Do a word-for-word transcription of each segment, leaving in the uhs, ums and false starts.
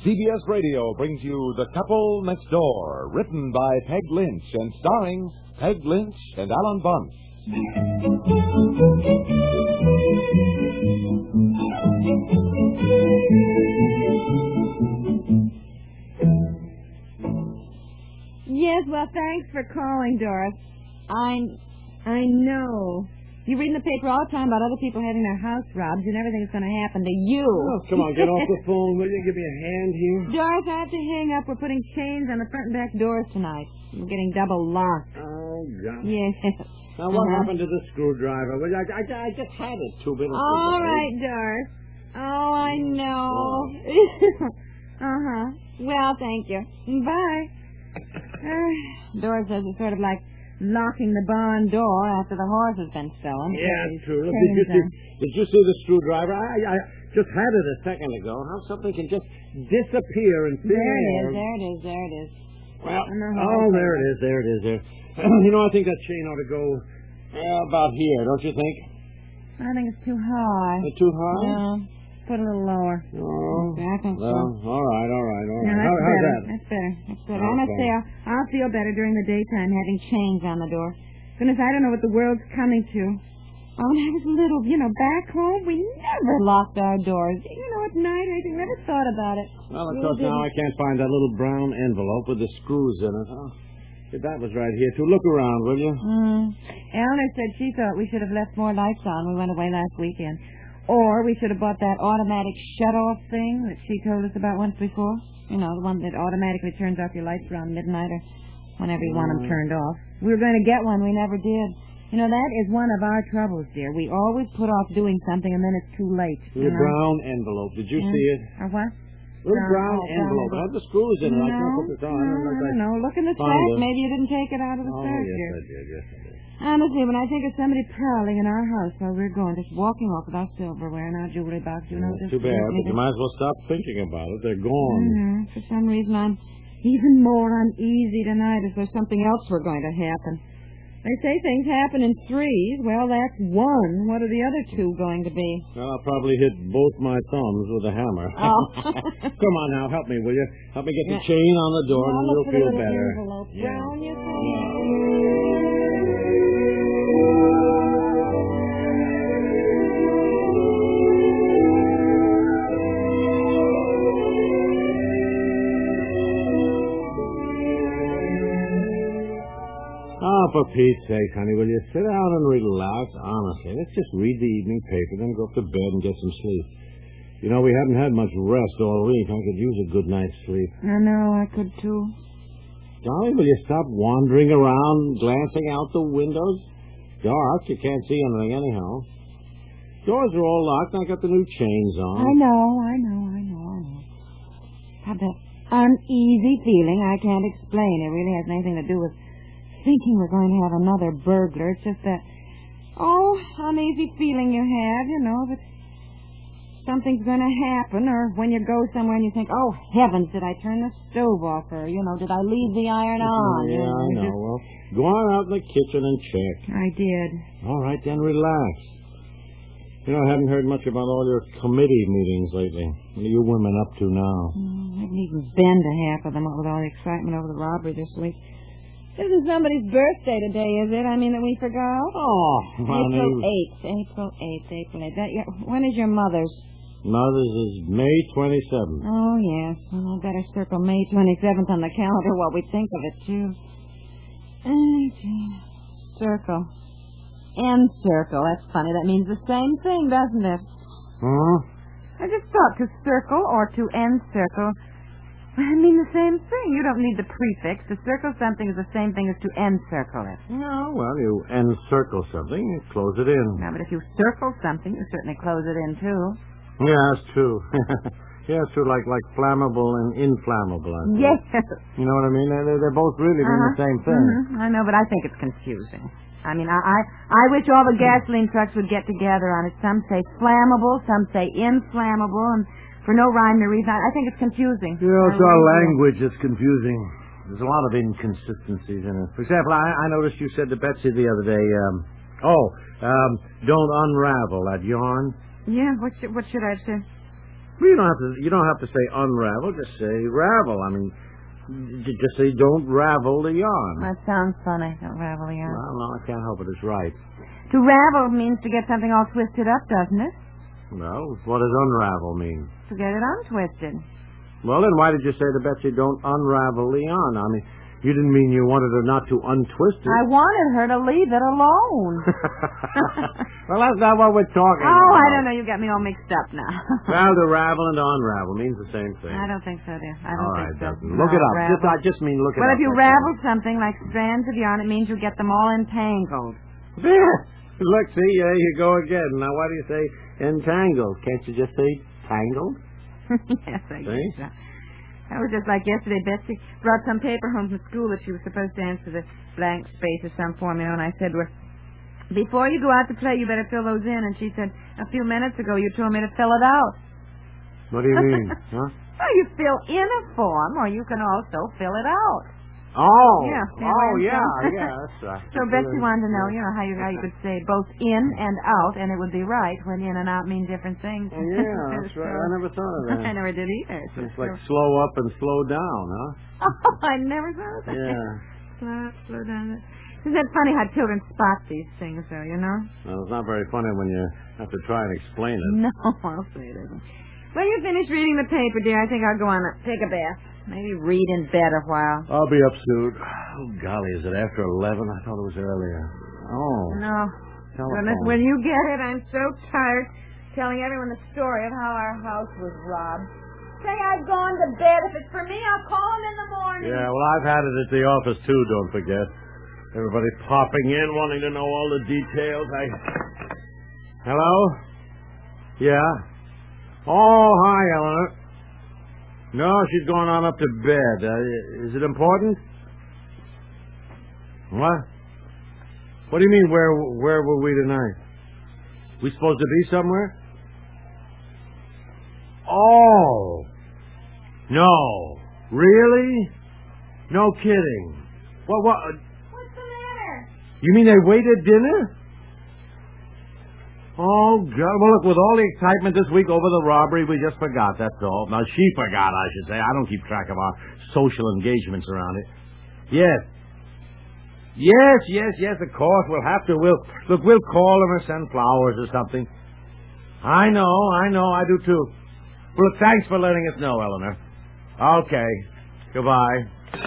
C B S Radio brings you The Couple Next Door, written by Peg Lynch and starring Peg Lynch and Alan Bunce. Yes, well, thanks for calling, Doris. I, I know. You're reading the paper all the time about other people having their house robbed, and everything's going to happen to you. Oh, come on, get off the phone, will you? Give me a hand here. Doris, I have to hang up. We're putting chains on the front and back doors tonight. We're getting double locked. Oh, God. Yes. Now, what uh-huh. happened to the screwdriver? Well, I, I, I just had it two minutes ago. All right, Doris. Oh, I know. uh-huh. Well, thank you. Bye. Uh, Doris says it's sort of like locking the barn door after the horse has been stolen. Yeah, it's true. Did you, see, did you see the screwdriver? I, I just had it a second ago. How something can just disappear and thin There it air. is, there it is, there it is. Well, oh, there it is, there it is, there. You know, I think that chain ought to go uh, about here, don't you think? I think it's too high. Uh, too high? Yeah. Put it a little lower. Oh. Okay, I think well, so. all right, all right, all right. Now, that's How, how's better. that? That's better. That's better. Okay. I must say, I'll, I'll feel better during the daytime having chains on the door. Goodness, I don't know what the world's coming to. Oh, when I was little, you know, back home, we never locked our doors. You know, at night, I never thought about it. Well, of course, now I can't find that little brown envelope with the screws in it. Oh, if that was right here, too. Look around, will you? Mm. Eleanor said she thought we should have left more lights on. We went away last weekend. Or we should have bought that automatic shut-off thing that she told us about once before. You know, the one that automatically turns off your lights around midnight or whenever you want them turned off. We were going to get one. We never did. You know, that is one of our troubles, dear. We always put off doing something and then it's too late. The you know? brown envelope. Did you yeah. see it? Or what? Little brown, brown envelope. It had the screws in it. No, I can't put this on. no, I don't, I don't know. Look in the Found sack. it. Maybe you didn't take it out of the Oh, sack, yes, dear. I did. Yes, I did. Honestly, when I think of somebody prowling in our house while we're going, just walking off with our silverware and our jewelry box, you know, That's just... too bad, but you might as well stop thinking about it. They're gone. Mm-hmm. For some reason, I'm even more uneasy tonight as there's something else we're going to happen. They say things happen in threes. Well, that's one. What are the other two going to be? Well, I'll probably hit both my thumbs with a hammer. Oh. Come on now, help me, will you? Help me get the Yeah. chain on the door, Well, and look you'll for the feel little better. envelope. Yeah. Brown, you say? Yeah. Oh, for Pete's sake, honey, will you sit down and relax? Honestly, let's just read the evening paper, then go up to bed and get some sleep. You know, we haven't had much rest all week. I could use a good night's sleep. I know, I could too. Dolly, will you stop wandering around, glancing out the windows? Dark, you can't see anything anyhow. Doors are all locked, and I got the new chains on. I know, I know, I know, I know. Have that uneasy feeling I can't explain. It really has anything to do with thinking we're going to have another burglar. It's just that, oh, uneasy feeling you have, you know, that something's going to happen, or when you go somewhere and you think, oh, heavens, did I turn the stove off, or, you know, did I leave the iron on? Yeah, you know, I know. just... Well, go on out in the kitchen and check. I did. All right, then relax. You know, I haven't heard much about all your committee meetings lately. What are you women up to now? Mm, I haven't even been to half of them with all the excitement over the robbery this week. Isn't somebody's birthday today, is it? I mean, that we forgot? Oh, honey. April eighth. April eighth. April eighth. That, yeah, when is your mother's? Mother's is May twenty-seventh. Oh, yes. Well, I better circle May twenty-seventh on the calendar while we think of it, too. Circle. End circle. That's funny. That means the same thing, doesn't it? Huh? I just thought to circle or to end circle. I mean the same thing. You don't need the prefix. To circle something is the same thing as to encircle it. No, well, you encircle something, you close it in. No, but if you circle something, you certainly close it in, too. Yeah, that's true. yeah, it's true, like like flammable and inflammable. I think. Yes. You know what I mean? They're, they're both really mean Uh-huh. the same thing. Mm-hmm. I know, but I think it's confusing. I mean, I, I I wish all the gasoline trucks would get together on it. Some say flammable, some say inflammable, and for no rhyme or reason. I think it's confusing. You know, it's I our really do. language that's confusing. There's a lot of inconsistencies in it. For example, I, I noticed you said to Betsy the other day, um, oh, um, don't unravel that yarn. Yeah, what should, what should I say? Well, you don't have to. You don't have to say unravel. Just say ravel. I mean, j- just say don't ravel the yarn. That sounds funny. Don't ravel the yarn. Well, no, I can't help it. It's right. To ravel means to get something all twisted up, doesn't it? Well, what does unravel mean? To get it untwisted. Well, then why did you say to Betsy don't unravel the yarn? I mean, you didn't mean you wanted her not to untwist it. I wanted her to leave it alone. Well, that's not what we're talking oh, about. I don't know. You got me all mixed up now. Well, to ravel and to unravel means the same thing. I don't think so, dear. I don't all think right, so. doesn't. Look No, it up. ravel. Just, I just mean look it well, up. if you that's ravel all. something like strands of yarn, it means you get them all entangled. There. Look, see, there you go again. Now, why do you say entangled? Can't you just say tangled? Yes, I See? guess so. That was just like yesterday. Betsy brought some paper home from school that she was supposed to answer the blank space or some formula, and I said to her, before you go out to play, you better fill those in. And she said, a few minutes ago, you told me to fill it out. What do you mean? Huh? Well, you fill in a form, or you can also fill it out. Oh. Yeah. Oh, yeah, saying? yeah, that's right. So Betsy wanted to know, you know, how you how you could say both in and out, and it would be right when in and out mean different things. Oh, yeah, that's right. I never thought of that. I never did either. So It's like slow up and slow down, huh? Oh, I never thought of that. Yeah. Slow up, slow down. Isn't that funny how children spot these things, though, you know? Well, it's not very funny when you have to try and explain it. No, I'll say it isn't. Well, you finished reading the paper, dear. I think I'll go on and take a bath. Maybe read in bed a while. I'll be up soon. Oh, golly, is it after eleven? I thought it was earlier. Oh. No. Telephone. Goodness, when you get it, I'm so tired telling everyone the story of how our house was robbed. Say I've gone to bed. If it's for me, I'll call him in the morning. Yeah, well, I've had it at the office, too, don't forget. Everybody popping in, wanting to know all the details. I... Hello? Yeah? Oh, hi, Eleanor. No, she's going on up to bed. Uh, is it important? What? What do you mean, where where were we tonight? We supposed to be somewhere? Oh. No. Really? No kidding. What, what? What's the matter? You mean they waited dinner? Oh, God. Well, look, with all the excitement this week over the robbery, we just forgot, that's all. Now, she forgot, I should say. I don't keep track of our social engagements around it. Yes. Yes, yes, yes, of course. We'll have to. We'll, look, we'll call them or send flowers or something. I know, I know, I do too. Well, look, thanks for letting us know, Eleanor. Okay. Goodbye.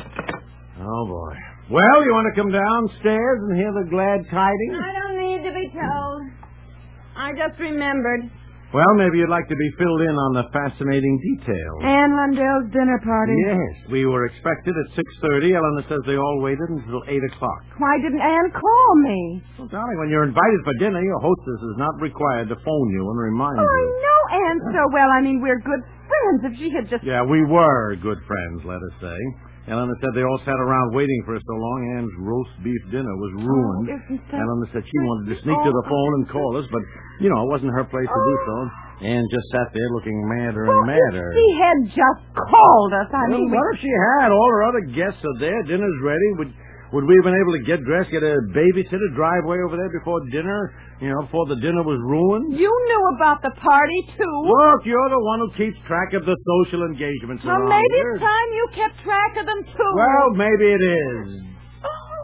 Oh, boy. Well, you want to come downstairs and hear the glad tidings? I don't need to be told. I just remembered. Well, maybe you'd like to be filled in on the fascinating details. Anne Lundell's dinner party. Yes, we were expected at six thirty. Eleanor says they all waited until eight o'clock. Why didn't Anne call me? Well, darling, when you're invited for dinner, your hostess is not required to phone you and remind Oh, I you. know Anne so well. I mean, we're good friends. If she had just... Yeah, we were good friends, let us say. Eleanor said they all sat around waiting for her so long Anne's roast beef dinner was ruined. Oh, isn't that... Eleanor said she wanted to sneak to the phone and call us, but, you know, it wasn't her place to do so. Anne just sat there looking madder and Well, madder. if she had just called us, I Well, mean... what if she had? All her other guests are there. Dinner's ready. Would would we have been able to get dressed, get a babysitter, drive way over there before dinner? You know, before the dinner was ruined? You knew about the party, too. Look, you're the one who keeps track of the social engagements Well, around maybe here. it's time you kept track of them, too. Well, maybe it is. Oh.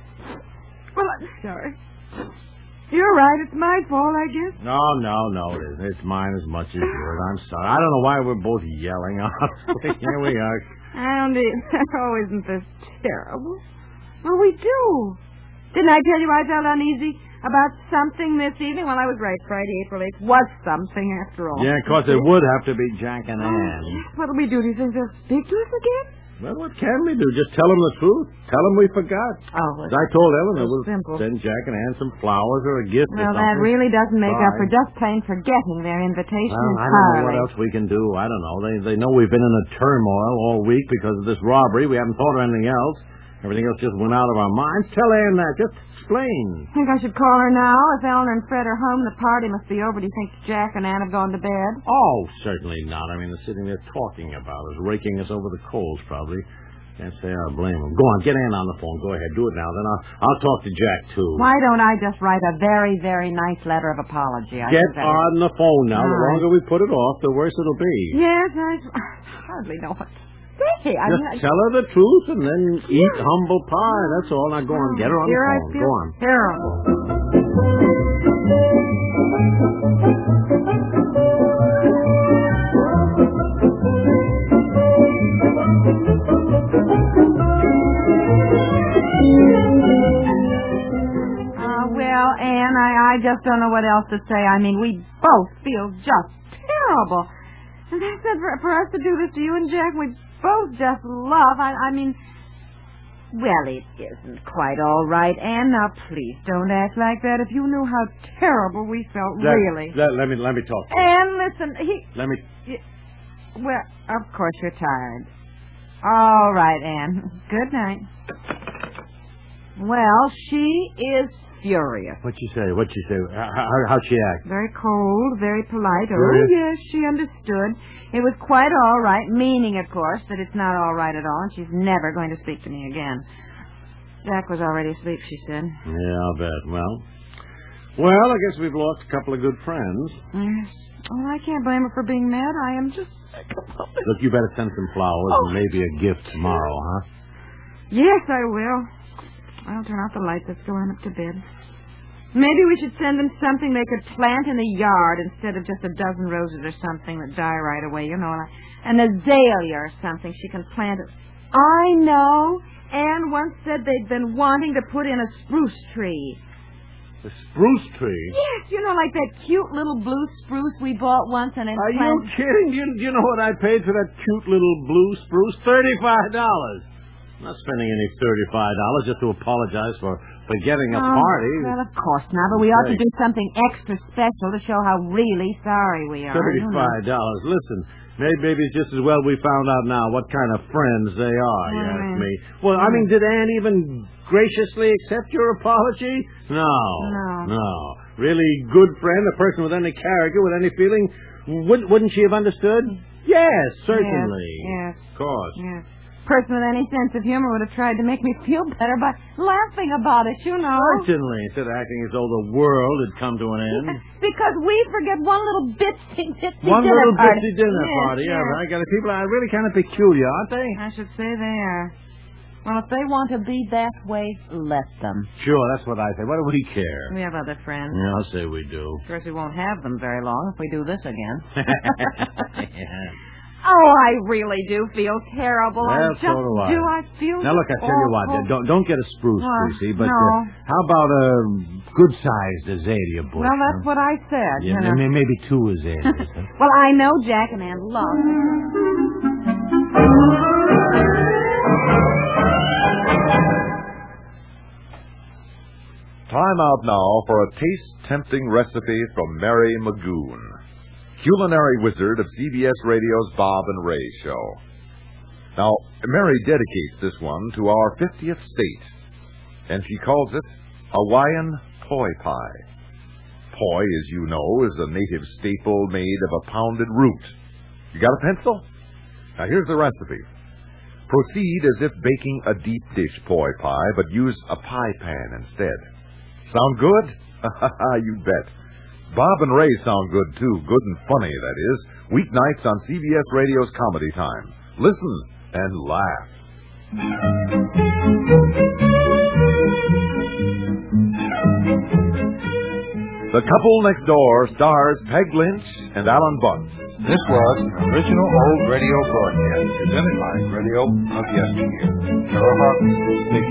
Well, I'm sorry. You're right. It's my fault, I guess. No, no, no, it isn't. It's mine as much as yours. I'm sorry. I don't know why we're both yelling. Honestly, here we are. I don't either. Oh, isn't this terrible? Well, we do. Didn't I tell you I felt uneasy about something this evening? Well, I was right. Friday, April eighth was something after all. Yeah, of course, it would have to be Jack and Anne. What'll we do? Do you think they'll speak to us again? Well, what can we do? Just tell them the truth. Tell them we forgot. Oh, As I told Eleanor, so we'll simple. send Jack and Anne some flowers or a gift Well, or that something. really doesn't make up for Fine. just plain forgetting their invitation Well, I don't entirely. know what else we can do. I don't know. They they know we've been in a turmoil all week because of this robbery. We haven't thought of anything else. Everything else just went out of our minds. Tell Anne that. Just explain. Think I should call her now? If Eleanor and Fred are home, the party must be over. Do you think Jack and Anne have gone to bed? Oh, certainly not. I mean, they're sitting there talking about us, raking us over the coals, probably. Can't say I blame him. Go on, get Ann on the phone. Go ahead, do it now. Then I'll I'll talk to Jack too. Why don't I just write a very, very nice letter of apology? I Get think that on the phone now. All The right. longer we put it off, the worse it'll be. Yes, I hardly know what to say. I Just mean, I... tell her the truth and then eat humble pie. That's all. Now go on, get her on Here the I phone. feel Go on. terrible. Uh, well, Anne, I, I just don't know what else to say. I mean, we both feel just terrible. And I said for, for us to do this to you and Jack, we both just love. I, I mean, well, it isn't quite all right, Anne. Now, please don't act like that. If you knew how terrible we felt, Let, really. Let, let me let me talk to you. Anne, listen, he... Let me. Well, of course you're tired. All right, Anne. Good night. Well, she is furious. What'd she say? What'd she say? How, how, how'd she act? Very cold, very polite. Furious? Oh, yes, she understood. It was quite all right, meaning, of course, that it's not all right at all, and she's never going to speak to me again. Jack was already asleep, she said. Yeah, I'll bet. Well, well, I guess we've lost a couple of good friends. Yes. Oh, I can't blame her for being mad. I am just sick of it. Look, you better send some flowers Oh. and maybe a gift tomorrow, huh? Yes, I will. I'll turn off the lights. Let's go on up to bed. Maybe we should send them something they could plant in the yard instead of just a dozen roses or something that die right away. You know, like an azalea or something. She can plant it. I know. Anne once said they'd been wanting to put in a spruce tree. The spruce tree? Yes, you know, like that cute little blue spruce we bought once and then Are you planted... kidding? Do you, do you know what I paid for that cute little blue spruce? Thirty-five dollars. I'm not spending any thirty-five dollars just to apologize for forgetting a Oh, party. well, of course not, but we ought to do something extra special to show how really sorry we are. Thirty-five dollars. Listen, maybe, maybe it's just as well we found out now what kind of friends they are. You Mm. ask me. Well, I mean, did Anne even graciously accept your apology? No, No. no. Really good friend, a person with any character, with any feeling. Wouldn't, wouldn't she have understood? Yes, certainly. Yes, Of course. yes. Person with any sense of humor would have tried to make me feel better by laughing about it, you know. Certainly, instead of acting as though the world had come to an end. Because we forget one little bitsy bitsy One dinner little party. bitsy dinner Yes, party. yes. Yeah, I got it. People are really kind of peculiar, aren't they? I should say they are. Well, if they want to be that way, let them. Sure, that's what I say. What do we care? We have other friends. Yeah, I'll say we do. Of course, we won't have them very long if we do this again. Yeah. Oh, I really do feel terrible. I Well, just so do I. do. I feel Now, look, I tell you what. awful. Don't don't get a spruce, What? Lucy, but No. uh, how about a good-sized azalea bush? Well, that's huh? what I said. Yeah, you know. may- maybe two azaleas. huh? Well, I know Jack and Ann love. Time out now for a taste-tempting recipe from Mary Magoon, culinary wizard of C B S Radio's Bob and Ray Show. Now, Mary dedicates this one to our fiftieth state, and she calls it Hawaiian Poi Pie. Poi, as you know, is a native staple made of a pounded root. You got a pencil? Now, here's the recipe. Proceed as if baking a deep dish poi pie, but use a pie pan instead. Sound good? You bet. Bob and Ray sound good, too. Good and funny, that is. Weeknights on C B S Radio's Comedy Time. Listen and laugh. The Couple Next Door stars Peg Lynch and Alan Bunce. This was an original old radio broadcast presented by Radio of Yesteryear. Carol Hartman,